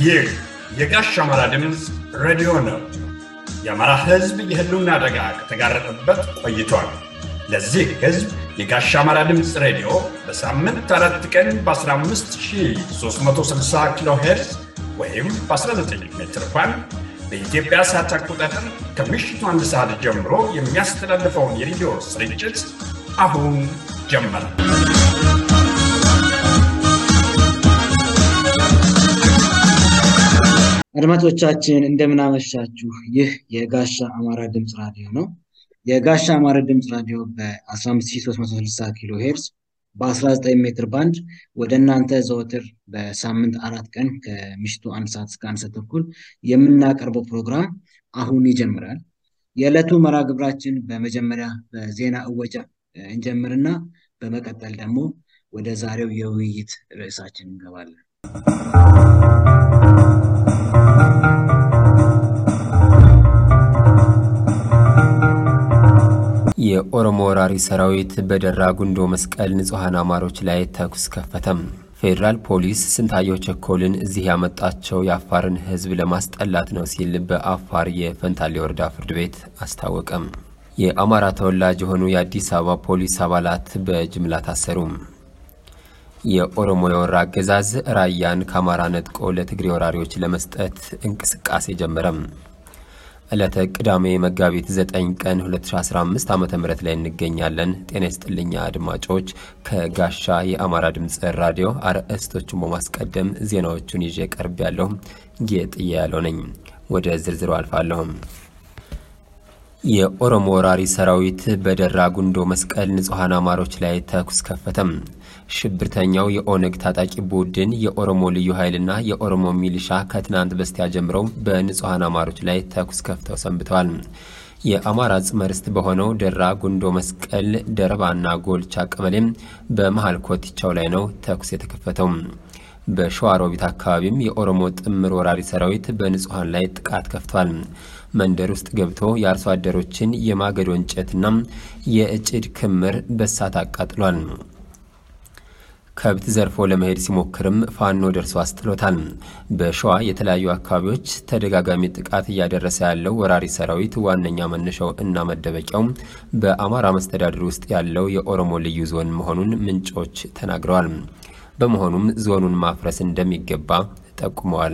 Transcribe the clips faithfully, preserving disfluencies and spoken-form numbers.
ይህ የጋሽ አማራ ድምፅ ሬዲዮ ነው። የአማራ ሕዝብ የህልውና አደጋ ከተጋረጠበት ቆይቷል። ለዚህ ሕዝብ የጋሽ አማራ ድምፅ ሬዲዮ በሳምንት አራት ቀን በ15360 ኪሎ ሄርዝ ወይም በ19 ሜትር ባንድ በኢትዮጵያ ሰዓት አቆጣጠር ከምሽቱ አንድ ሰዓት ጀምሮ የሚያስተላልፈውን የሬዲዮ ስርጭት አሁን ጀመረ። አድማጮቻችን እንደምን አመሻችሁ። ይህ የጋሽ አማራ ድምፅ ራዲዮ ነው። የጋሽ አማራ ድምፅ ራዲዮ በ15360 ኪሎ ሄርዝ በ19 ሜትር ባንድ ወደ እናንተ ዘወትር በሳምንት አራት ቀን ከምሽቱ አንድ ሰዓት እስከ አንድ ሰዓት ተኩል የምናቀርበው ፕሮግራም አሁን ይጀምራል። የዕለቱ መርሃ ግብራችን በመጀመሪያ በዜና እወጃ እንጀምርና በመቀጠል ደግሞ ወደ ዛሬው የውይይት ርዕሳችን እንገባለን። የኦሮሞ ወራሪ ሰራዊት በደራ ጉንዶ መስቀል ንጹሃን አማሮች ላይ ተኩስ ከፈተም። ፌደራል ፖሊስ ስንታየው ቸኮልን እዚህ ያመጣቸው የአፋርን ህዝብ ለማስጠላት ነው ሲል በአፋር የፈንታሌ ወረዳ ፍርድ ቤት አስታወቀም። የአማራ ተወላጅ የሆኑ የአዲስ አበባ ፖሊስ አባላት በጅምላ ታሰሩ። የኦሮሞ የወራ አገዛዝ ራያን ከአማራ ነጥቆ ለትግሬ ወራሪዎች ለመስጠት እንቅስቃሴ ጀመረም። ዕለተ ቅዳሜ መጋቢት ዘጠኝ ቀን ሁለት ሺህ አስራ አምስት ዓመተ ምህረት ላይ እንገኛለን። ጤና ይስጥልኝ አድማጮች። ከጋሻ የአማራ ድምፅ ራዲዮ አርዕስቶቹን በማስቀደም ዜናዎቹን ይዤ ቀርቤያለሁ። ጌጥዬ ያለው ነኝ። ወደ ዝርዝሩ አልፋለሁ። የኦሮሞ ወራሪ ሰራዊት በደራ ጉንዶ መስቀል ንጹሃን አማሮች ላይ ተኩስ ከፈተም። ሽብርተኛው የኦነግ ታጣቂ ቡድን የኦሮሞ ልዩ ኃይልና የኦሮሞ ሚሊሻ ከትናንት በስቲያ ጀምረው በንጹሃን አማሮች ላይ ተኩስ ከፍተው ሰንብተዋል። የአማራ ጽመርስት በሆነው ደራ ጉንዶ መስቀል ደረባና ጎልቻ ቀበሌም በመሃል ኮቲቻው ላይ ነው ተኩስ የተከፈተው። በሸዋሮቢት አካባቢም የኦሮሞ ጥምር ወራሪ ሰራዊት በንጹሃን ላይ ጥቃት ከፍቷል። መንደር ውስጥ ገብቶ የአርሶ አደሮችን የማገዶ እንጨትና የእጭድ ክምር በሳት አቃጥሏል። ከብት ዘርፎ ለመሄድ ሲሞክርም ፋኖ ደርሶ አስጥሎታል። በሸዋ የተለያዩ አካባቢዎች ተደጋጋሚ ጥቃት እያደረሰ ያለው ወራሪ ሰራዊት ዋነኛ መነሻው እና መደበቂያው በአማራ መስተዳድር ውስጥ ያለው የኦሮሞ ልዩ ዞን መሆኑን ምንጮች ተናግረዋል። በመሆኑም ዞኑን ማፍረስ እንደሚገባ ጠቁመዋል።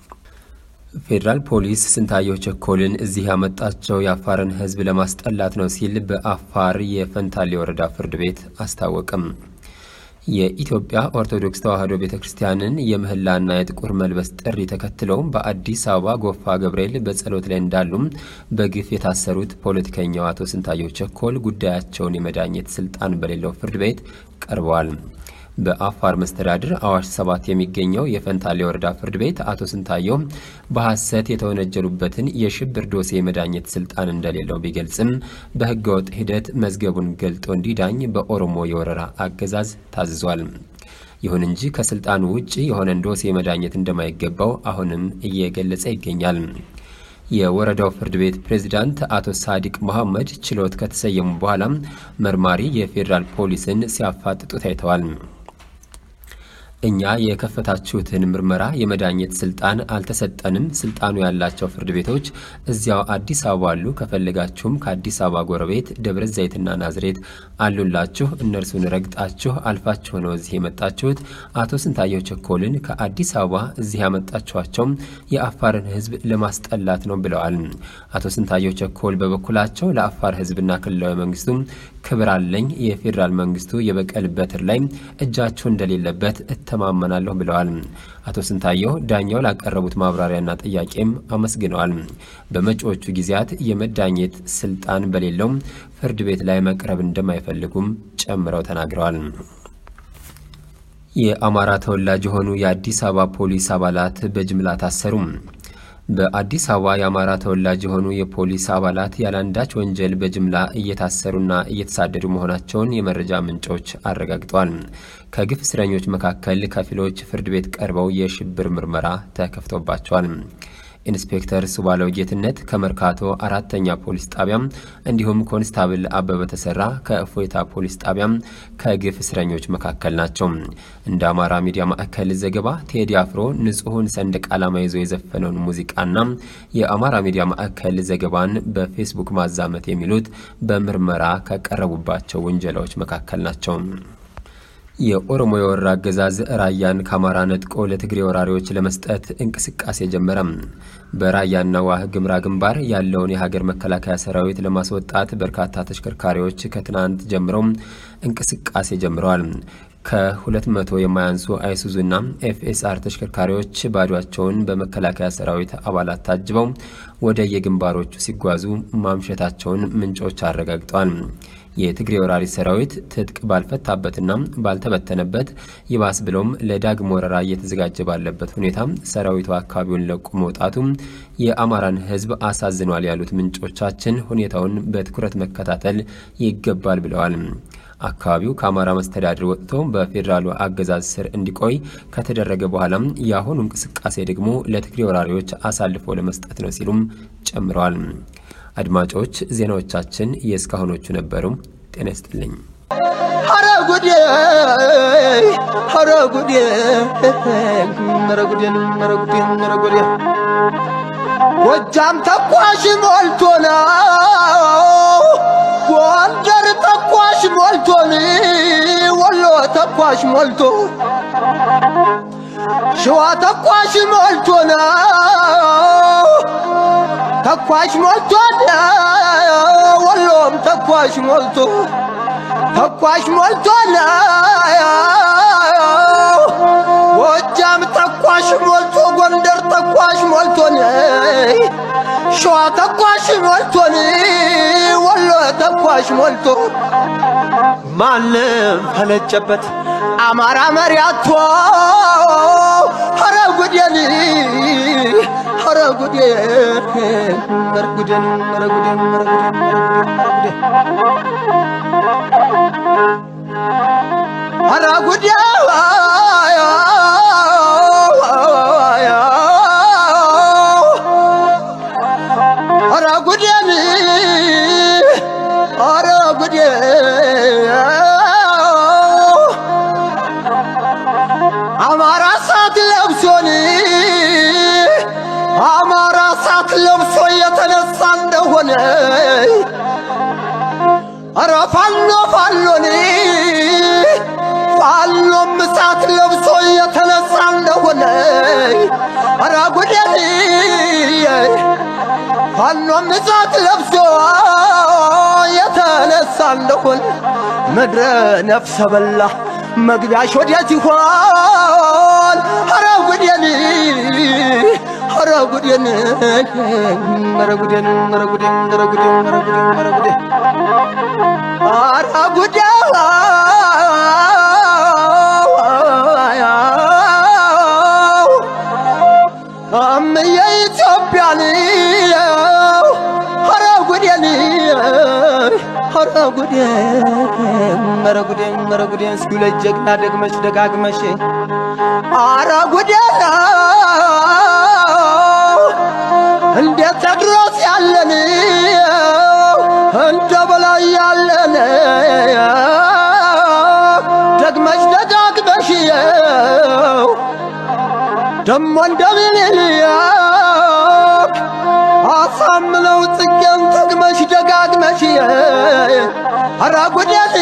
ፌደራል ፖሊስ ስንታየው ቸኮልን እዚህ ያመጣቸው የአፋርን ህዝብ ለማስጠላት ነው ሲል በአፋር የፈንታሌ ወረዳ ፍርድ ቤት አስታወቀም። የኢትዮጵያ ኦርቶዶክስ ተዋሕዶ ቤተክርስቲያንን የምህላና የጥቁር መልበስ ጥሪ ተከትለው በአዲስ አበባ ጎፋ ገብርኤል በጸሎት ላይ እንዳሉ በግፍ የታሰሩት ፖለቲከኛው አቶ ስንታየው ቸኮል ጉዳያቸውን የመዳኘት ስልጣን በሌለው ፍርድ ቤት ቀርበዋል። በአፋር መስተዳድር አዋሽ ሰባት የሚገኘው የፈንታሌ ወረዳ ፍርድ ቤት አቶ ስንታየው በሐሰት የተወነጀሉበትን የሽብር ዶሴ መዳኘት ስልጣን እንደሌለው ቢገልጽም በህገወጥ ሂደት መዝገቡን ገልጦ እንዲዳኝ በኦሮሞ የወረራ አገዛዝ ታዝዟል። ይሁን እንጂ ከስልጣኑ ውጪ የሆነን ዶሴ መዳኘት እንደማይገባው አሁንም እየገለጸ ይገኛል። የወረዳው ፍርድ ቤት ፕሬዝዳንት አቶ ሳዲቅ መሐመድ ችሎት ከተሰየሙ በኋላ መርማሪ የፌደራል ፖሊስን ሲያፋጥጡ ታይተዋል። እኛ የከፈታችሁትን ምርመራ የመዳኘት ስልጣን አልተሰጠንም። ስልጣኑ ያላቸው ፍርድ ቤቶች እዚያው አዲስ አበባ አሉ። ከፈለጋችሁም ከአዲስ አበባ ጎረቤት ደብረ ዘይትና ናዝሬት አሉላችሁ። እነርሱን ረግጣችሁ አልፋችሁ ነው እዚህ የመጣችሁት። አቶ ስንታየው ቸኮልን ከአዲስ አበባ እዚህ ያመጣችኋቸው የአፋርን ህዝብ ለማስጠላት ነው ብለዋል። አቶ ስንታየው ቸኮል በበኩላቸው ለአፋር ህዝብና ክልላዊ መንግስቱ ክብር አለኝ፣ የፌደራል መንግስቱ የበቀል በትር ላይ እጃቸው እንደሌለበት ተማመናለሁ ብለዋል። አቶ ስንታየው ዳኛው ላቀረቡት ማብራሪያና ጥያቄም አመስግነዋል። በመጪዎቹ ጊዜያት የመዳኘት ስልጣን በሌለው ፍርድ ቤት ላይ መቅረብ እንደማይፈልጉም ጨምረው ተናግረዋል። የአማራ ተወላጅ የሆኑ የአዲስ አበባ ፖሊስ አባላት በጅምላ ታሰሩ። በአዲስ አበባ የአማራ ተወላጅ የሆኑ የፖሊስ አባላት ያላንዳች ወንጀል በጅምላ እየታሰሩና እየተሳደዱ መሆናቸውን የመረጃ ምንጮች አረጋግጠዋል። ከግፍ እስረኞች መካከል ከፊሎች ፍርድ ቤት ቀርበው የሽብር ምርመራ ተከፍቶባቸዋል። ኢንስፔክተር ሱባለው ጌትነት ከመርካቶ አራተኛ ፖሊስ ጣቢያ እንዲሁም ኮንስታብል አበበ ተሰራ ከእፎይታ ፖሊስ ጣቢያ ከግፍ እስረኞች መካከል ናቸው። እንደ አማራ ሚዲያ ማዕከል ዘገባ ቴዲ አፍሮ ንጹህን ሰንደቅ ዓላማ ይዞ የዘፈነውን ሙዚቃና የአማራ ሚዲያ ማዕከል ዘገባን በፌስቡክ ማዛመት የሚሉት በምርመራ ከቀረቡባቸው ወንጀሎች መካከል ናቸው። የኦሮሞ የወራ አገዛዝ ራያን ከአማራ ነጥቆ ለትግሬ ወራሪዎች ለመስጠት እንቅስቃሴ ጀመረ። በራያና ዋህ ግምራ ግንባር ያለውን የሀገር መከላከያ ሰራዊት ለማስወጣት በርካታ ተሽከርካሪዎች ከትናንት ጀምሮ እንቅስቃሴ ጀምረዋል። ከሁለት መቶ የማያንሱ አይሱዙና ኤፍኤስአር ተሽከርካሪዎች ባዷቸውን በመከላከያ ሰራዊት አባላት ታጅበው ወደ የግንባሮቹ ሲጓዙ ማምሸታቸውን ምንጮች አረጋግጠዋል። የትግሬ ወራሪ ሰራዊት ትጥቅ ባልፈታበትና ባልተበተነበት ይባስ ብሎም ለዳግም ወረራ እየተዘጋጀ ባለበት ሁኔታ ሰራዊቱ አካባቢውን ለቆ መውጣቱ የአማራን ሕዝብ አሳዝኗል ያሉት ምንጮቻችን ሁኔታውን በትኩረት መከታተል ይገባል ብለዋል። አካባቢው ከአማራ መስተዳድር ወጥቶ በፌደራሉ አገዛዝ ስር እንዲቆይ ከተደረገ በኋላ ያሁኑ እንቅስቃሴ ደግሞ ለትግሬ ወራሪዎች አሳልፎ ለመስጠት ነው ሲሉም ጨምረዋል። አድማጮች ዜናዎቻችን የእስካሁኖቹ ነበሩ። ጤና ይስጥልኝ። ኧረ ጉዴ ኧረ ጉዴ ኧረ ጉዴ ኧረ ጉዴ ኧረ ጉዴ ጎጃም ተኳሽ ሞልቶ ነው ጎንደር ተኳሽ ሞልቶ ወሎ ተኳሽ ሞልቶ ሸዋ ተኳሽ ሞልቶ ነው ተኳሽ ሞልቶ ወሎም ተኳሽ ሞልቶ ተኳሽ ሞልቶ ጎጃም ተኳሽ ሞልቶ ጎንደር ተኳሽ ሞልቶ ሸዋ ተኳሽ ሞልቶ ወሎ ተኳሽ ሞልቶ ማንም ፈለጨበት አማራ መሪያቶ ኧረ ጉዴን ኧረ ጉዴ ኧረ ጉዴን ኧረ ጉዴን ኧረ ጉዴ ኧረ ጉዴን ኧረ ጉዴ አማራ ሳት ለብሶን አማራ ሳት ለብሶ የተነሳ እንደሆነ ኧረ ፋኖ ፋኖን ፋኖም ሳት ለብሶ የተነሳ እንደሆነ ኧረ ጉዴ ፋኖም ሳት ለብሶ የተነሳ እንደሆነ ምድረ ነፍሰ በላ መግቢያሽ ወዴት ይሆን? ኧረ ጉዴን ኧረ ጉዴን ኧረ ጉዴን ኧረ ጉዴን ኧረ ጉዴን ኧረ ጉዴን ኧረ ጉዴን ኧረ ጉዴ እምዬ ኢትዮጵያን ኧረ ጉዴን ኧረ ጉዴን ኧረ ጉዴን ኧረ ጉዴን እስኪ ሁለት ጀግና ደግመሽ ደጋግመሽ ኧረ ጉዴን እንደ ቴዎድሮስ ያለን እንደ በላይ ያለን ደግመሽ ደጋግመሽ ደሞ እንደምንልያ አሳምነው ጽጌን ደግመሽ ደጋግመሽ ኧረ ጉዴን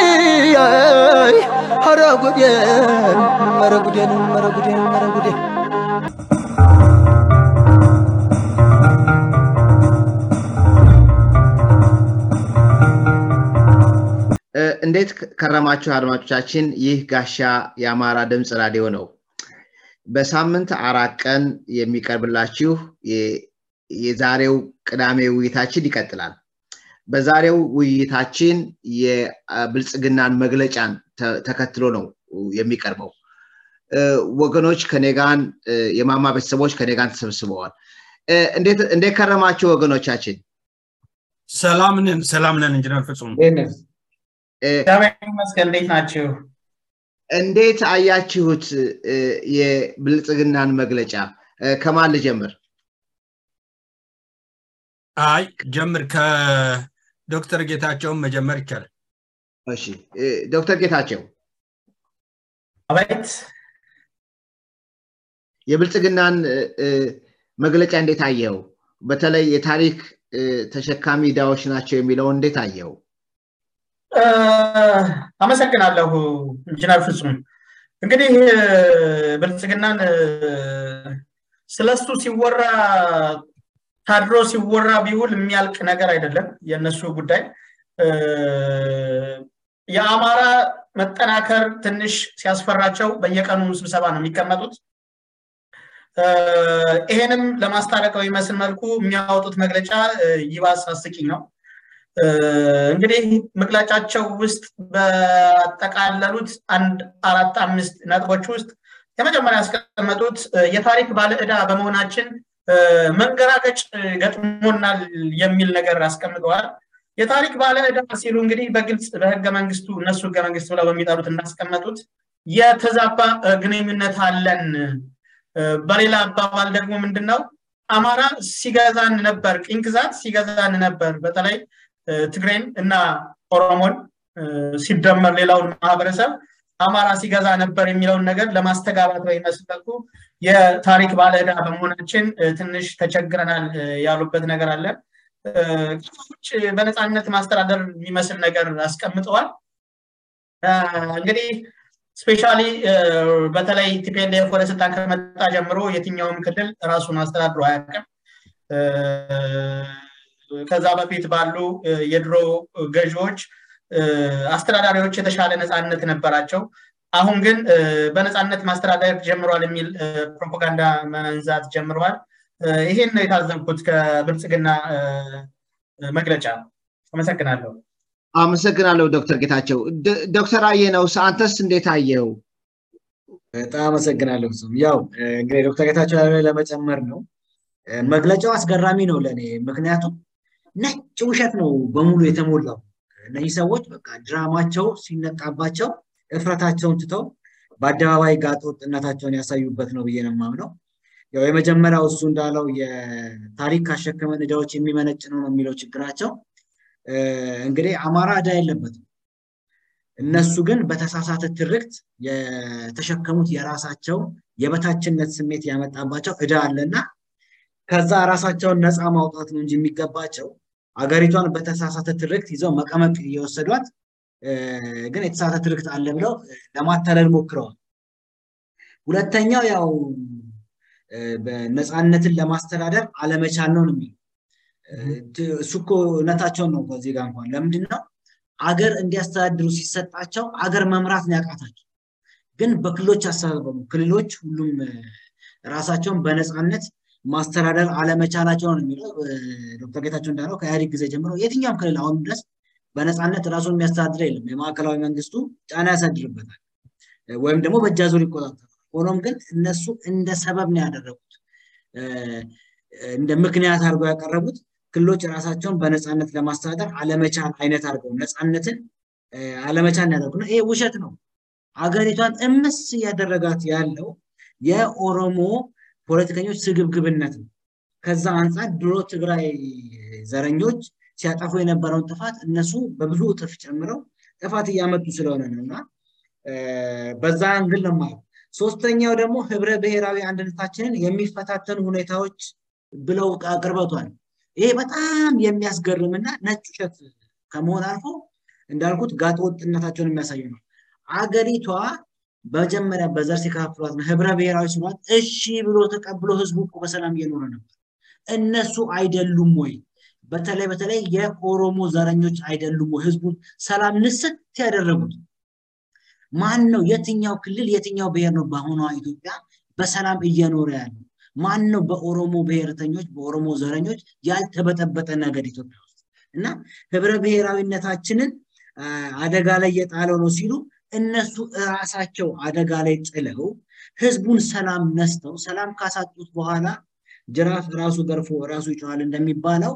ኧረ ጉዴን ኧረ ጉዴን ኧረ ጉዴን ኧረ ጉዴን እንዴት ከረማችሁ አድማጮቻችን? ይህ ጋሻ የአማራ ድምጽ ራዲዮ ነው። በሳምንት አራት ቀን የሚቀርብላችሁ የዛሬው ቅዳሜ ውይይታችን ይቀጥላል። በዛሬው ውይይታችን የብልጽግናን መግለጫን ተከትሎ ነው የሚቀርበው። ወገኖች ከኔጋን የማማ ቤተሰቦች ከኔጋን ተሰብስበዋል። እንዴት እንዴት ከረማችሁ ወገኖቻችን? ሰላም ነን ሰላም ነን ኢንጂነር ፍጹም ዳዊት መስከል እንዴት ናችሁ? እንዴት አያችሁት የብልጽግናን መግለጫ? ከማን ልጀምር? አይ ጀምር ከዶክተር ጌታቸው መጀመር ይቻላል። እሺ ዶክተር ጌታቸው አቤት የብልጽግናን መግለጫ እንዴት አየው? በተለይ የታሪክ ተሸካሚ ዳዎች ናቸው የሚለው እንዴት አየው? አመሰግናለሁ ኢንጂነር ፍጹም። እንግዲህ ብልጽግናን ስለሱ ሲወራ ታድሮ ሲወራ ቢውል የሚያልቅ ነገር አይደለም የነሱ ጉዳይ። የአማራ መጠናከር ትንሽ ሲያስፈራቸው በየቀኑ ስብሰባ ነው የሚቀመጡት። ይሄንም ለማስታረቀው ይመስል መልኩ የሚያወጡት መግለጫ ይባስ አስቂኝ ነው። እንግዲህ መግለጫቸው ውስጥ በአጠቃለሉት አንድ አራት አምስት ነጥቦች ውስጥ የመጀመሪያ ያስቀመጡት የታሪክ ባለዕዳ በመሆናችን መንገራገጭ ገጥሞናል የሚል ነገር አስቀምጠዋል። የታሪክ ባለዕዳ ሲሉ እንግዲህ በግልጽ በህገ መንግስቱ እነሱ ህገ መንግስቱ ብለው በሚጠሩት እንዳስቀመጡት የተዛባ ግንኙነት አለን። በሌላ አባባል ደግሞ ምንድነው አማራ ሲገዛን ነበር፣ ቅኝ ግዛት ሲገዛን ነበር፣ በተለይ ትግሬን እና ኦሮሞን ሲደመር ሌላውን ማህበረሰብ አማራ ሲገዛ ነበር የሚለውን ነገር ለማስተጋባት በሚመስልኩ የታሪክ ባለዕዳ በመሆናችን ትንሽ ተቸግረናል ያሉበት ነገር አለ። ከውጭ በነፃነት ማስተዳደር የሚመስል ነገር አስቀምጠዋል። እንግዲህ ስፔሻሊ በተለይ ቲፒኤልኤፍ ወደ ስልጣን ከመጣ ጀምሮ የትኛውም ክልል ራሱን አስተዳድሮ አያውቅም። ከዛ በፊት ባሉ የድሮ ገዢዎች አስተዳዳሪዎች የተሻለ ነፃነት ነበራቸው። አሁን ግን በነፃነት ማስተዳደር ጀምሯል የሚል ፕሮፓጋንዳ መንዛት ጀምሯል። ይሄን ነው የታዘብኩት ከብልጽግና መግለጫ። አመሰግናለሁ። አመሰግናለሁ ዶክተር ጌታቸው። ዶክተር አየነው አንተስ እንዴት አየው? በጣም አመሰግናለሁ። ያው እንግዲህ ዶክተር ጌታቸው ለመጨመር ነው መግለጫው አስገራሚ ነው ለኔ። ምክንያቱም ነጭ ውሸት ነው በሙሉ የተሞላው። እነዚህ ሰዎች በቃ ድራማቸው ሲነቃባቸው እፍረታቸውን ትተው በአደባባይ ጋጥ ወጥነታቸውን ያሳዩበት ነው ብዬ ነው የማምነው። ያው የመጀመሪያው እሱ እንዳለው የታሪክ ካሸከመን ዕዳዎች የሚመነጭ ነው የሚለው ችግራቸው። እንግዲህ አማራ ዕዳ የለበትም። እነሱ ግን በተሳሳተ ትርክት የተሸከሙት የራሳቸው የበታችነት ስሜት ያመጣባቸው ዕዳ አለና ከዛ ራሳቸውን ነፃ ማውጣት ነው እንጂ የሚገባቸው አገሪቷን በተሳሳተ ትርክት ይዘው መቀመቅ እየወሰዷት ግን የተሳሳተ ትርክት አለ ብለው ለማታለል ሞክረዋል። ሁለተኛው ያው በነፃነትን ለማስተዳደር አለመቻል ነው የሚል እሱኮ እውነታቸውን ነው። ከዚህ ጋር እንኳን ለምንድነው አገር እንዲያስተዳድሩ ሲሰጣቸው አገር መምራት ነው ያቃታቸው። ግን በክልሎች አስተዳደሩ ክልሎች ሁሉም ራሳቸውን በነፃነት ማስተዳደር አለመቻላቸው ነው የሚለው። ዶክተር ጌታቸው እንዳለው ከኢህአዴግ ጊዜ ጀምሮ የትኛውም ክልል አሁን ድረስ በነፃነት ራሱን የሚያስተዳድር የለም። የማዕከላዊ መንግስቱ ጫና ያሳድርበታል ወይም ደግሞ በእጃዙር ይቆጣጠራል። ሆኖም ግን እነሱ እንደ ሰበብ ነው ያደረጉት፣ እንደ ምክንያት አድርገው ያቀረቡት ክልሎች ራሳቸውን በነፃነት ለማስተዳደር አለመቻል አይነት አድርገው ነፃነትን አለመቻል ያደርጉና ይሄ ውሸት ነው። አገሪቷን እምስ ያደረጋት ያለው የኦሮሞ ፖለቲከኞች ስግብግብነት ነው። ከዛ አንፃር ድሮ ትግራይ ዘረኞች ሲያጠፉ የነበረውን ጥፋት እነሱ በብዙ እጥፍ ጨምረው ጥፋት እያመጡ ስለሆነ ነውና በዛ አንግል ነው ማለት። ሶስተኛው ደግሞ ህብረ ብሔራዊ አንድነታችንን የሚፈታተኑ ሁኔታዎች ብለው አቅርበቷል። ይሄ በጣም የሚያስገርምና ነጭ ውሸት ከመሆን አልፎ እንዳልኩት ጋጥ ወጥነታቸውን የሚያሳይ ነው። አገሪቷ በመጀመሪያ በዘር ሲካፍሏት ነው ህብረ ብሔራዊ ሲሏት እሺ ብሎ ተቀብሎ ህዝቡ እኮ በሰላም እየኖረ ነበር። እነሱ አይደሉም ወይ? በተለይ በተለይ የኦሮሞ ዘረኞች አይደሉም ወይ ህዝቡን ሰላም ንስት ያደረጉት? ማን ነው? የትኛው ክልል የትኛው ብሔር ነው በአሁኗ ኢትዮጵያ በሰላም እየኖረ ያለው? ማን ነው በኦሮሞ ብሔርተኞች በኦሮሞ ዘረኞች ያልተበጠበጠ ነገር ኢትዮጵያ ውስጥ? እና ህብረ ብሔራዊነታችንን አደጋ ላይ የጣለው ነው ሲሉ እነሱ ራሳቸው አደጋ ላይ ጥለው ህዝቡን ሰላም ነስተው ሰላም ካሳጡት በኋላ ጅራፍ ራሱ ገርፎ ራሱ ይጮሃል እንደሚባለው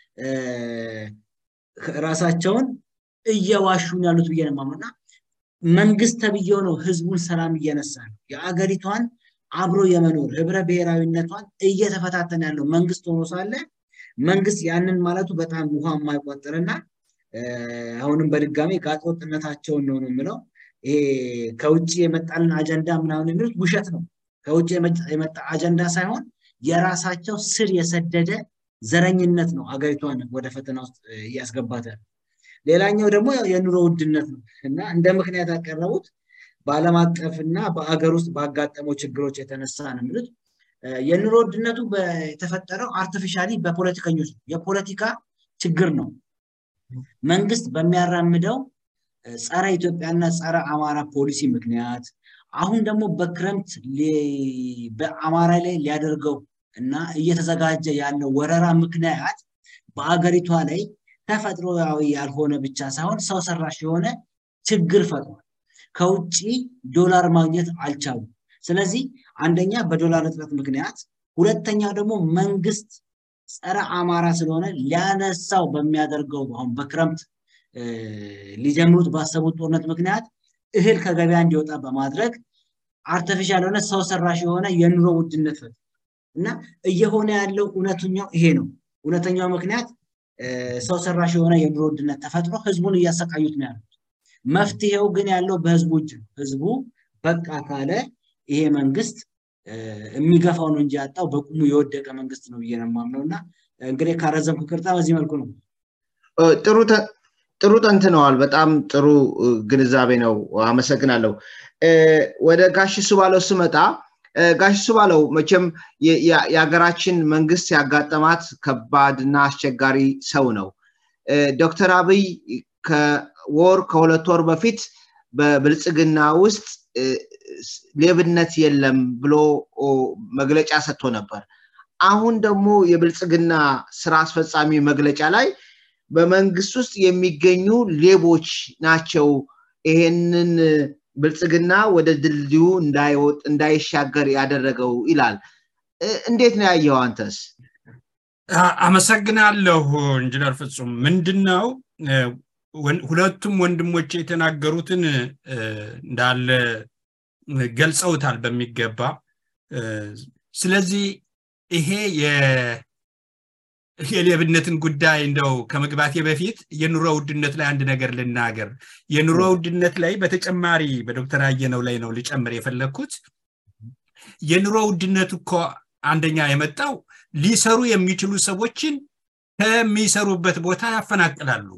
ራሳቸውን እየዋሹን ያሉት ብዬ ነው ማምነውና መንግስት ተብየው ነው ህዝቡን ሰላም እየነሳ ነው። የአገሪቷን አብሮ የመኖር ህብረ ብሔራዊነቷን እየተፈታተነ ያለው መንግስት ሆኖ ሳለ መንግስት ያንን ማለቱ በጣም ውሃ የማይቆጥርና አሁንም በድጋሚ ጋጦጥነታቸውን ነው ነው የምለው። ይሄ ከውጪ የመጣልን አጀንዳ ምናምን የሚሉት ውሸት ነው። ከውጪ የመጣ አጀንዳ ሳይሆን የራሳቸው ስር የሰደደ ዘረኝነት ነው አገሪቷን ወደ ፈተና ውስጥ ያስገባተ። ሌላኛው ደግሞ የኑሮ ውድነት ነው እና እንደ ምክንያት ያቀረቡት በዓለም አቀፍና በአገር ውስጥ ባጋጠመው ችግሮች የተነሳ ነው የሚሉት። የኑሮ ውድነቱ የተፈጠረው አርቲፊሻሊ በፖለቲከኞች ነው። የፖለቲካ ችግር ነው። መንግስት በሚያራምደው ጸረ ኢትዮጵያና ጸረ አማራ ፖሊሲ ምክንያት አሁን ደግሞ በክረምት በአማራ ላይ ሊያደርገው እና እየተዘጋጀ ያለው ወረራ ምክንያት በአገሪቷ ላይ ተፈጥሮአዊ ያልሆነ ብቻ ሳይሆን ሰው ሰራሽ የሆነ ችግር ፈጥሯል። ከውጪ ዶላር ማግኘት አልቻሉም። ስለዚህ አንደኛ በዶላር እጥረት ምክንያት፣ ሁለተኛ ደግሞ መንግስት ጸረ አማራ ስለሆነ ሊያነሳው በሚያደርገው አሁን በክረምት ሊጀምሩት ባሰቡት ጦርነት ምክንያት እህል ከገበያ እንዲወጣ በማድረግ አርቲፊሻል የሆነ ሰው ሰራሽ የሆነ የኑሮ ውድነት እና እየሆነ ያለው እውነተኛው ይሄ ነው። እውነተኛው ምክንያት ሰው ሰራሽ የሆነ የኑሮ ውድነት ተፈጥሮ ህዝቡን እያሰቃዩት ነው ያሉት። መፍትሄው ግን ያለው በህዝቡ እጅ ነው። ህዝቡ በቃ ካለ ይሄ መንግስት የሚገፋው ነው እንጂ ያጣው በቁሙ የወደቀ መንግስት ነው እየነማምነውና እንግዲህ ካረዘምኩ ይቅርታ በዚህ መልኩ ነው። ጥሩ ጥሩ ተንትነዋል። በጣም ጥሩ ግንዛቤ ነው። አመሰግናለሁ። ወደ ጋሽ ሱባለው ስመጣ ጋሽ ሱባለው መቼም የሀገራችን መንግስት ያጋጠማት ከባድና አስቸጋሪ ሰው ነው። ዶክተር አብይ ከወር ከሁለት ወር በፊት በብልጽግና ውስጥ ሌብነት የለም ብሎ መግለጫ ሰጥቶ ነበር። አሁን ደግሞ የብልጽግና ስራ አስፈጻሚ መግለጫ ላይ በመንግስት ውስጥ የሚገኙ ሌቦች ናቸው ይሄንን ብልጽግና ወደ ድልድዩ እንዳይወጥ እንዳይሻገር ያደረገው ይላል። እንዴት ነው ያየው አንተስ? አመሰግናለሁ ኢንጂነር ፍጹም። ምንድነው ሁለቱም ወንድሞቼ የተናገሩትን እንዳለ ገልጸውታል በሚገባ። ስለዚህ ይሄ የሌብነትን ጉዳይ እንደው ከመግባቴ በፊት የኑሮ ውድነት ላይ አንድ ነገር ልናገር። የኑሮ ውድነት ላይ በተጨማሪ በዶክተር አየነው ላይ ነው ልጨምር የፈለኩት። የኑሮ ውድነቱ እኮ አንደኛ የመጣው ሊሰሩ የሚችሉ ሰዎችን ከሚሰሩበት ቦታ ያፈናቅላሉ።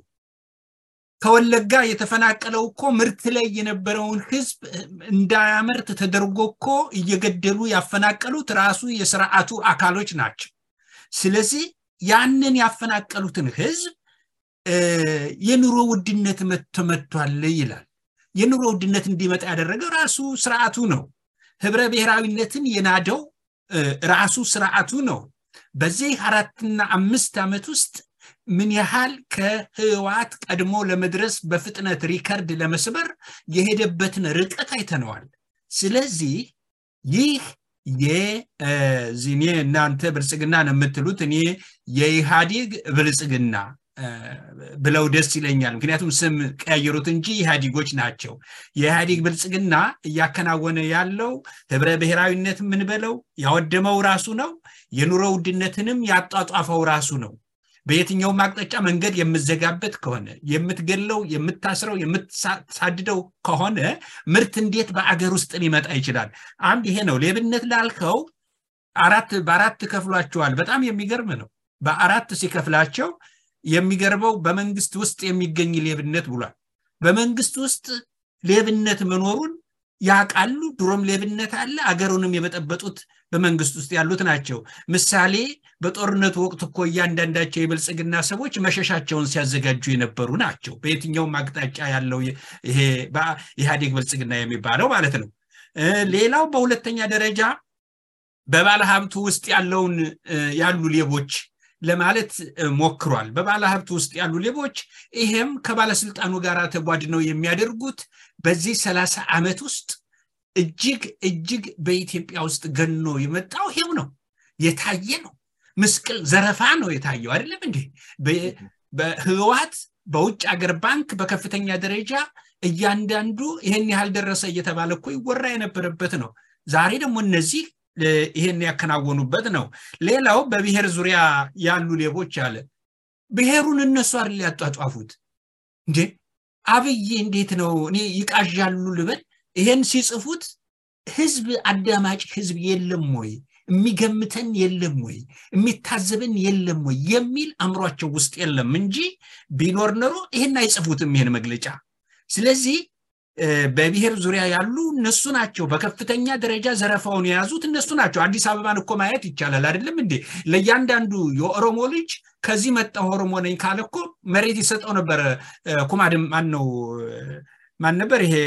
ከወለጋ የተፈናቀለው እኮ ምርት ላይ የነበረውን ህዝብ እንዳያመርት ተደርጎ እኮ እየገደሉ ያፈናቀሉት ራሱ የሥርዓቱ አካሎች ናቸው። ስለዚህ ያንን ያፈናቀሉትን ህዝብ የኑሮ ውድነት መጥቷል ይላል። የኑሮ ውድነት እንዲመጣ ያደረገው ራሱ ሥርዓቱ ነው። ህብረ ብሔራዊነትን የናደው ራሱ ሥርዓቱ ነው። በዚህ አራትና አምስት ዓመት ውስጥ ምን ያህል ከህዋት ቀድሞ ለመድረስ በፍጥነት ሪከርድ ለመስበር የሄደበትን ርቀት አይተነዋል። ስለዚህ ይህ የዚኔ እናንተ ብልጽግና ነው የምትሉት፣ እኔ የኢህአዴግ ብልጽግና ብለው ደስ ይለኛል። ምክንያቱም ስም ቀያየሩት እንጂ ኢህአዴጎች ናቸው። የኢህአዴግ ብልጽግና እያከናወነ ያለው ህብረ ብሔራዊነት ምን በለው ያወደመው ራሱ ነው። የኑሮ ውድነትንም ያጣጣፈው ራሱ ነው። በየትኛው ማቅጣጫ መንገድ የምዘጋበት ከሆነ የምትገለው የምታስረው የምትሳድደው ከሆነ ምርት እንዴት በአገር ውስጥ ሊመጣ ይችላል? አንድ ይሄ ነው። ሌብነት ላልከው አራት በአራት ከፍሏቸዋል። በጣም የሚገርም ነው። በአራት ሲከፍላቸው የሚገርበው በመንግስት ውስጥ የሚገኝ ሌብነት ብሏል። በመንግስት ውስጥ ሌብነት መኖሩን ያቃሉ። ድሮም ሌብነት አለ። አገሩንም የመጠበጡት በመንግስት ውስጥ ያሉት ናቸው። ምሳሌ በጦርነቱ ወቅት እኮ ያንዳንዳቸው የብልጽግና ሰዎች መሸሻቸውን ሲያዘጋጁ የነበሩ ናቸው። በየትኛው ማቅጣጫ ያለው ይሄ ኢህአዴግ ብልጽግና የሚባለው ማለት ነው። ሌላው በሁለተኛ ደረጃ በባለ ሀብቱ ውስጥ ያለውን ያሉ ሌቦች ለማለት ሞክሯል። በባለ ሀብቱ ውስጥ ያሉ ሌቦች ይሄም ከባለስልጣኑ ጋር ተጓድነው የሚያደርጉት በዚህ ሰላሳ ዓመት ውስጥ እጅግ እጅግ በኢትዮጵያ ውስጥ ገኖ የመጣው ይሄው ነው። የታየ ነው። ምስቅል ዘረፋ ነው የታየው አይደለም እንዴ? በህዋት በውጭ አገር ባንክ በከፍተኛ ደረጃ እያንዳንዱ ይሄን ያህል ደረሰ እየተባለ እኮ ይወራ የነበረበት ነው። ዛሬ ደግሞ እነዚህ ይሄን ያከናወኑበት ነው ሌላው በብሔር ዙሪያ ያሉ ሌቦች አለ ብሔሩን እነሱ አይደል ያጣጣፉት እንዴ አብይ እንዴት ነው እኔ ይቃዣሉ ልበል ይሄን ሲጽፉት ህዝብ አዳማጭ ህዝብ የለም ወይ የሚገምተን የለም ወይ የሚታዘብን የለም ወይ የሚል አምሯቸው ውስጥ የለም እንጂ ቢኖር ነው ይሄን አይጽፉትም ይሄን መግለጫ ስለዚህ በብሔር ዙሪያ ያሉ እነሱ ናቸው በከፍተኛ ደረጃ ዘረፋውን ያዙት እነሱ ናቸው አዲስ አበባን እኮ ማየት ይቻላል አይደለም እንዴ ለያንዳንዱ የኦሮሞ ልጅ ከዚህ መጣው ኦሮሞ ነኝ ካለኮ መሬት ይሰጠው ነበር ኩማድም ማን ነው ማን ነበር ይሄ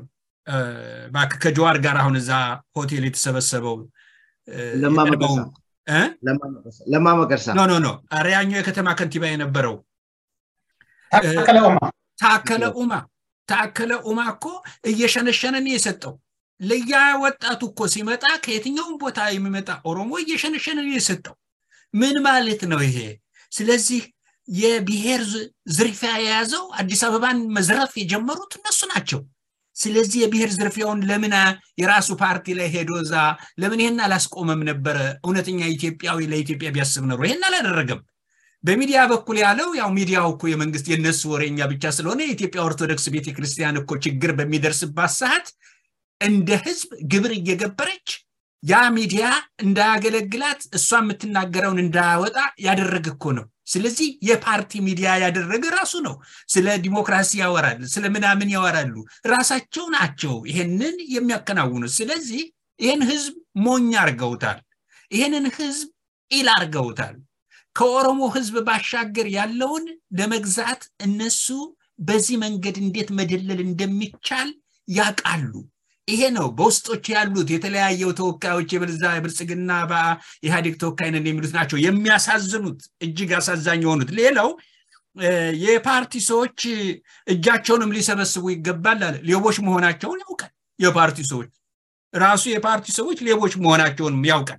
ባክ ከጆዋር ጋር አሁን እዛ ሆቴል የተሰበሰበው ለማመገርሳ እ ለማመገርሳ ኖ ኖ ኖ አሪያኞ የከተማ ከንቲባ የነበረው ታከለ ኡማ ታከለ ኡማ ታከለ ኡማ እኮ እየሸነሸነን የሰጠው ለያ ወጣቱ እኮ ሲመጣ ከየትኛውም ቦታ የሚመጣ ኦሮሞ እየሸነሸነን የሰጠው ምን ማለት ነው ይሄ ስለዚህ የብሔር ዝርፊያ የያዘው አዲስ አበባን መዝረፍ የጀመሩት እነሱ ናቸው ስለዚህ የብሔር ዝርፊያውን ለምን የራሱ ፓርቲ ላይ ሄዶዛ ለምን ይሄን አላስቆመም ነበር እውነተኛ ኢትዮጵያዊ ለኢትዮጵያ ቢያስብ ነው ይሄን አላደረገም በሚዲያ በኩል ያለው ያው ሚዲያው እኮ የመንግስት የነሱ ወሬኛ ብቻ ስለሆነ የኢትዮጵያ ኦርቶዶክስ ቤተክርስቲያን እኮ ችግር በሚደርስባት ሰዓት እንደ ህዝብ ግብር እየገበረች ያ ሚዲያ እንዳያገለግላት እሷ የምትናገረውን እንዳያወጣ ያደረገ እኮ ነው ስለዚህ የፓርቲ ሚዲያ ያደረገ ራሱ ነው ስለ ዲሞክራሲ ያወራል ስለ ምናምን ያወራሉ ራሳቸው ናቸው ይሄንን የሚያከናውኑ ስለዚህ ይሄን ህዝብ ሞኝ አርገውታል ይሄንን ህዝብ ኢል አርገውታል ከኦሮሞ ህዝብ ባሻገር ያለውን ለመግዛት እነሱ በዚህ መንገድ እንዴት መደለል እንደሚቻል ያቃሉ ይሄ ነው በውስጦች ያሉት የተለያየው ተወካዮች የብልዛ የብልጽግና በኢህአዴግ ተወካይነን የሚሉት ናቸው የሚያሳዝኑት እጅግ አሳዛኝ የሆኑት ሌላው የፓርቲ ሰዎች እጃቸውንም ሊሰበስቡ ይገባል አለ ሌቦች መሆናቸውን ያውቃል የፓርቲ ሰዎች ራሱ የፓርቲ ሰዎች ሌቦች መሆናቸውን ያውቃል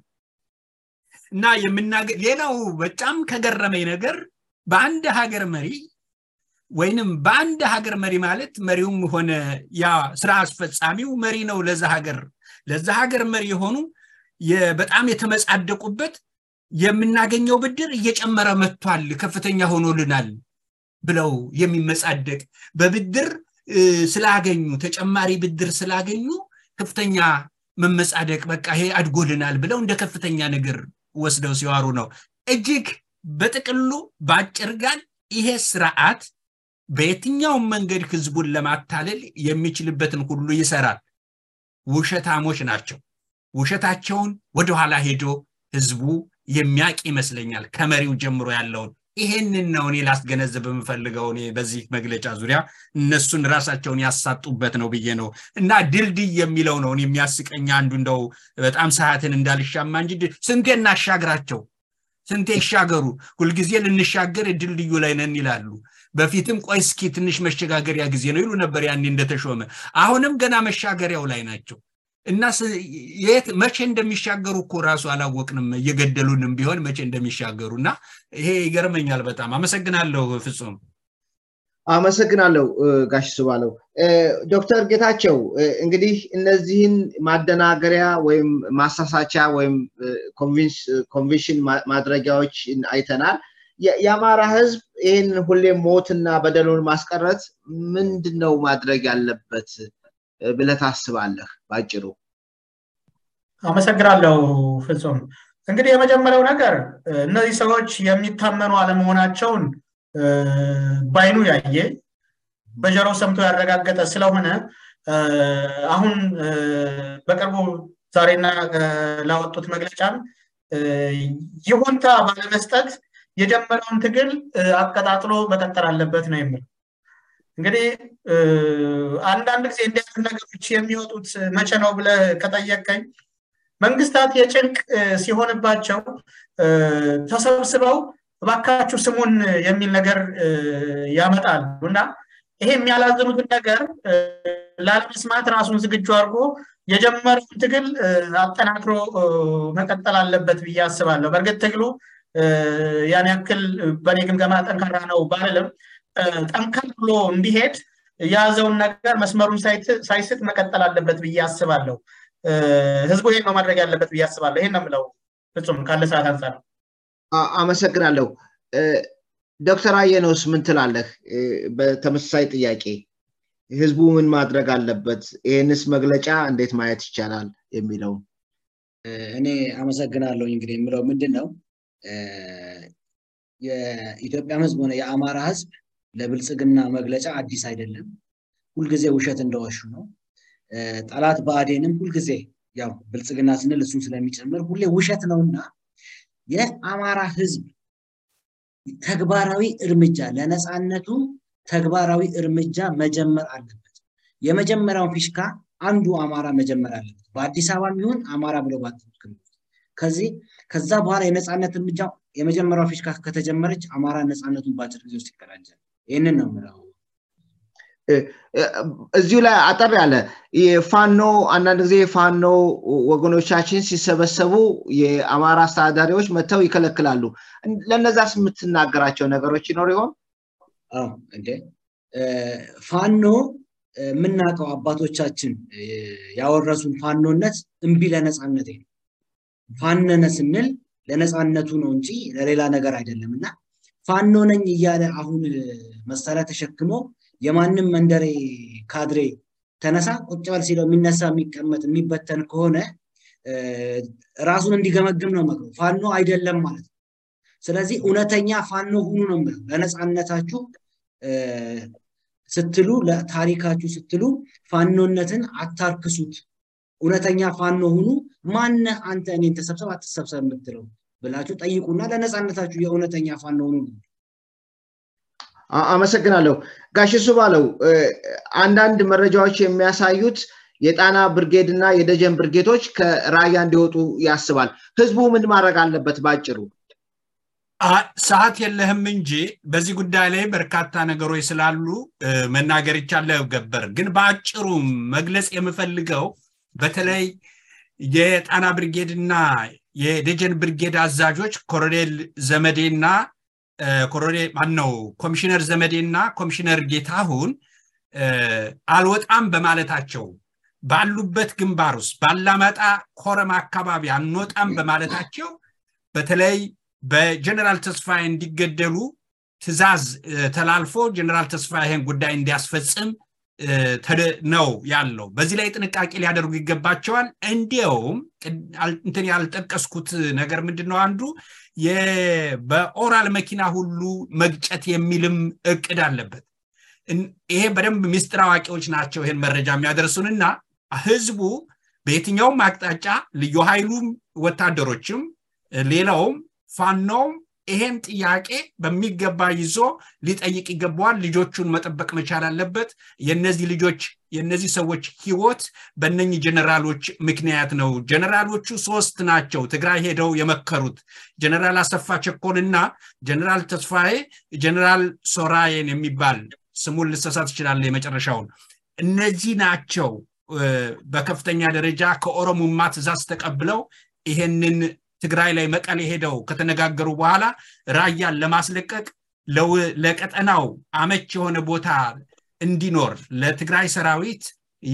እና የምናገር ሌላው በጣም ከገረመኝ ነገር በአንድ ሀገር መሪ ወይንም በአንድ ሀገር መሪ ማለት መሪውም ሆነ ያ ስራ አስፈጻሚው መሪ ነው ለዛ ሀገር ለዛ ሀገር መሪ ሆኑ በጣም የተመጻደቁበት የምናገኘው ብድር እየጨመረ መጥቷል ከፍተኛ ሆኖልናል ብለው የሚመጻደቅ በብድር ስላገኙ ተጨማሪ ብድር ስላገኙ ከፍተኛ መመጻደቅ በቃ ይሄ አድጎልናል ብለው እንደ ከፍተኛ ነገር ወስደው ሲዋሩ ነው እጅግ በጥቅሉ ባጭርጋል ይሄ ስርዓት በየትኛው መንገድ ህዝቡን ለማታለል የሚችልበትን ሁሉ ይሰራል ውሸታሞች ናቸው ውሸታቸውን ወደ ኋላ ሄዶ ህዝቡ የሚያቂ ይመስለኛል ከመሪው ጀምሮ ያለው ይሄንን ነው እኔ ላስገነዘብ የምፈልገው እኔ በዚህ መግለጫ ዙሪያ እነሱን ራሳቸውን ያሳጡበት ነው ብዬ ነው እና ድልድይ የሚለው ነው እኔ የሚያስቀኝ አንዱ እንደው በጣም ሰዓትን እንዳልሻማ እንጂ ስንቴና አሻግራቸው ስንቴ ይሻገሩ ሁሉ ጊዜ ልንሻገር ድልድዩ ላይ ነን ይላሉ በፊትም ቆይ እስኪ ትንሽ መሸጋገሪያ ጊዜ ነው ይሉ ነበር ያኔ እንደተሾመ አሁንም ገና መሻገሪያው ላይ ናቸው እና የት መቼ እንደሚሻገሩ እኮ ራሱ አላወቅንም እየገደሉንም ቢሆን መቼ እንደሚሻገሩና ይሄ ይገርመኛል በጣም አመሰግናለሁ ፍጹም አመሰግናለሁ ጋሽ ሱባለው ዶክተር ጌታቸው እንግዲህ እነዚህን ማደናገሪያ ወይም ማሳሳቻ ወይም ኮንቪንስ ኮንቪንሽን ማድረጊያዎች አይተናል የአማራ ህዝብ ይሄን ሁሌ ሞትና በደሉን ማስቀረት ምንድነው ማድረግ ያለበት ብለህ ታስባለህ ባጭሩ አመሰግናለሁ ፍጹም እንግዲህ የመጀመሪያው ነገር እነዚህ ሰዎች የሚታመኑ አለመሆናቸውን ባይኑ ያየ በጀሮ ሰምቶ ያረጋገጠ ስለሆነ አሁን በቅርቡ ዛሬና ላወጡት መግለጫም ይሁንታ ባለመስጠት የጀመረውን ትግል አቀጣጥሎ መቀጠል አለበት ነው የሚል እንግዲህ አንዳንድ ጊዜ እንደዚህ ነገሮች የሚወጡት መቼ ነው ብለ ከጠየቀኝ መንግስታት የጭንቅ ሲሆንባቸው ተሰብስበው ባካችሁ ስሙን የሚል ነገር ያመጣሉና ይሄ የሚያላዝኑት ነገር ላለመስማት ራሱን ዝግጁ አድርጎ የጀመረውን ትግል አጠናክሮ መቀጠል አለበት ብዬ አስባለሁ በርግጥ ትግሉ ያን ያክል በኔ ግምገማ ጠንካራ ነው ባልልም ጠንካራ ብሎ እንዲሄድ ያዘውን ነገር መስመሩን ሳይስት መቀጠል አለበት ብዬ አስባለሁ ህዝቡ ይሄን ነው ማድረግ ያለበት ብያስባለሁ ይሄን ነው ምለው ፍጹም ካለ ሰዓት አንፃር አመሰግናለሁ ዶክተር አየነውስ ምን ትላለህ በተመሳሳይ ጥያቄ ህዝቡ ምን ማድረግ አለበት ይሄንስ መግለጫ እንዴት ማየት ይቻላል የሚለው እኔ አመሰግናለሁ እንግዲህ ምለው ምንድነው የኢትዮጵያ ህዝብ ሆነ የአማራ ህዝብ ለብልጽግና መግለጫ አዲስ አይደለም ሁሉ ጊዜ ውሸት እንደዋሹ ነው ጠላት ባዴንም ሁሉ ጊዜ ያው ብልጽግና ስንል እሱን ስለሚጨምር ሁሌ ውሸት ነውና የአማራ ህዝብ ተግባራዊ እርምጃ ለነጻነቱ ተግባራዊ እርምጃ መጀመር አለበት የመጀመሪያው ፊሽካ አንዱ አማራ መጀመር አለበት በአዲስ አበባም ይሁን አማራ ብሎ ባትልከም ከዚህ ከዛ በኋላ የነጻነት እርምጃ የመጀመሪያው ፊሽካ ከተጀመረች አማራ ነጻነቱን ባጭር ጊዜ ውስጥ ይቀዳጃል ይሄንን ነው ማለት እዚሁ ላይ አጠር ያለ የፋኖ አንዳንድ ጊዜ ፋኖ ወገኖቻችን ሲሰበሰቡ የአማራ አስተዳዳሪዎች መተው ይከለክላሉ ለነዛስ የምትናገራቸው ነገሮች ይኖር ይሆን አዎ እንዴ ፋኖ ምናቀው አባቶቻችን ያወረሱን ፋኖነት እንቢ ለነጻነት ነው ፋነነ ስንል ለነጻነቱ ነው እንጂ ለሌላ ነገር አይደለምና ፋኖ ነኝ ይያለ አሁን መሳሪያ ተሸክሞ የማንንም መንደሬ ካድሬ ተነሳ ቁጭ በል ሲለው የሚነሳ የሚቀመጥ የሚበተን ከሆነ ራሱን እንዲገመግም ነው ማለት ፋኖ አይደለም ማለት ስለዚህ ኡነተኛ ፋኖ ሁኑ ነው ማለት ለነጻነታችሁ ስትሉ ለታሪካችሁ ስትሉ ፋኖነትን አታርክሱት ኡነተኛ ፋኖ ሁኑ ማን አንተ እኔን ተሰብሰብ አትሰብሰብ የምትለው ብላችሁ ጠይቁና ለነጻነታችሁ የኡነተኛ ፋኖ ሁኑ አመሰግናለሁ ጋሽሱ ባለው አንዳንድ መረጃዎች የሚያሳዩት የጣና ብርጌድና የደጀን ብርጌዶች ከራያ እንዲወጡ ያስባል ህዝቡ ምን ማድረግ አለበት ባጭሩ ሰዓት የለህም እንጂ በዚህ ጉዳይ ላይ በርካታ ነገሮች ስላሉ መናገር ይቻላል ገበር ግን ባጭሩ መግለጽ የምፈልገው በተለይ የጣና ብርጌድና የደጀን ብርጌድ አዛዦች ኮሎኔል ዘመዴና ኮሎኔል ማነው ኮሚሽነር ዘመዴና ኮሚሽነር ጌታሁን አልወጣም በማለታቸው ባሉበት ግንባሩስ ባላማጣ ኮረማ አካባቢ አንወጣም በማለታቸው በተለይ በጀነራል ተስፋዬ እንዲገደሉ ትዛዝ ተላልፎ ጀነራል ተስፋዬን ጉዳይ እንዲያስፈጽም ነው ያለው በዚህ ላይ ጥንቃቄ ሊያደርጉ ይገባቸዋል እንዲያውም እንትን ያልጠቀስኩት ነገር ምንድነው አንዱ የበኦራል መኪና ሁሉ መግጨት የሚልም እቅድ አለበት ይሄ በደንብ ሚስጥር አዋቂዎች ናቸው ይሄን መረጃ የሚያደርሱንና ህዝቡ በየትኛውም አቅጣጫ ልዩ ኃይሉም ወታደሮችም ሌላውም ፋኖም ይሄን ጥያቄ በሚገባ ይዞ ሊጠይቅ ይገባዋል ልጆቹን መጠበቅ መቻል አለበት የነዚህ ልጆች የነዚህ ሰዎች ህይወት በእነኚህ ጀነራሎች ምክንያት ነው ጀነራሎቹ ሶስት ናቸው ትግራይ ሄደው የመከሩት ጀነራል አሰፋ ቸኮልና ጀነራል ተስፋዬ ጀነራል ሶራየን የሚባል ስሙን ልሰሳት ይችላል የመጨረሻውን እነዚህ ናቸው በከፍተኛ ደረጃ ከኦሮሞማ ትዛዝ ተቀብለው ይሄንን ትግራይ ላይ መቀሌ ሄደው ከተነጋገሩ በኋላ ራያን ለማስለቀቅ ለቀጠናው አመች የሆነ ቦታ እንዲኖር ለትግራይ ሰራዊት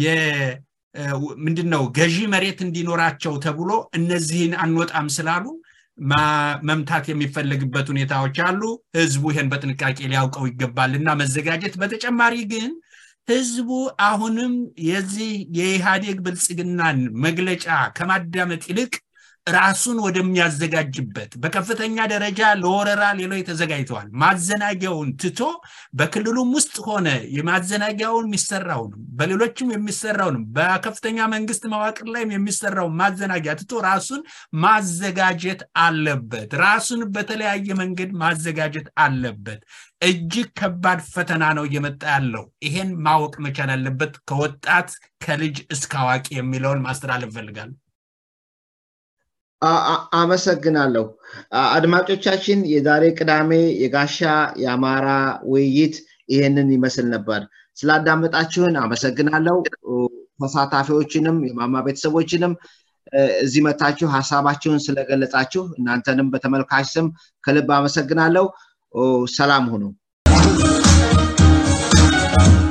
የምንድነው ገዢ መሬት እንዲኖራቸው ተብሎ እነዚህን አንወጣም ስላሉ መምታት የሚፈልግበት ሁኔታዎች አሉ ህዝቡ ይሄን በጥንቃቄ ሊያውቀው ይገባልና መዘጋጀት በተጨማሪ ግን ህዝቡ አሁንም የዚህ የኢህአዴግ ብልጽግናን መግለጫ ከማዳመጥ ይልቅ ራሱን ወደሚያዘጋጅበት በከፍተኛ ደረጃ ለወረራ ሌሎች ተዘጋጅተዋል ማዘናጊያውን ትቶ በክልሉም ውስጥ ሆነ የማዘናጊያውን የሚሰራው በሌሎችም የሚሰራው በከፍተኛ መንግስት መዋቅር ላይም የሚሰራው ማዘናጊያ ትቶ ራሱን ማዘጋጀት አለበት ራሱን በተለያየ መንገድ ማዘጋጀት አለበት እጅግ ከባድ ፈተና ነው እየመጣ ያለው ይሄን ማወቅ መቻል አለበት ከወጣት ከልጅ እስከ አዋቂ የሚለውን ማስተላለፍ ፈልጋለሁ አመሰግናለሁ አድማጮቻችን የዛሬ ቅዳሜ የጋሻ የአማራ ውይይት ይሄንን ይመስል ነበር ስላዳመጣችሁን አመሰግናለሁ ተሳታፊዎችንም የማማ ቤተሰቦችንም እዚህ መታችሁ ሐሳባችሁን ስለገለጻችሁ እናንተንም በተመልካች ስም ከልብ አመሰግናለሁ ሰላም ሁኑ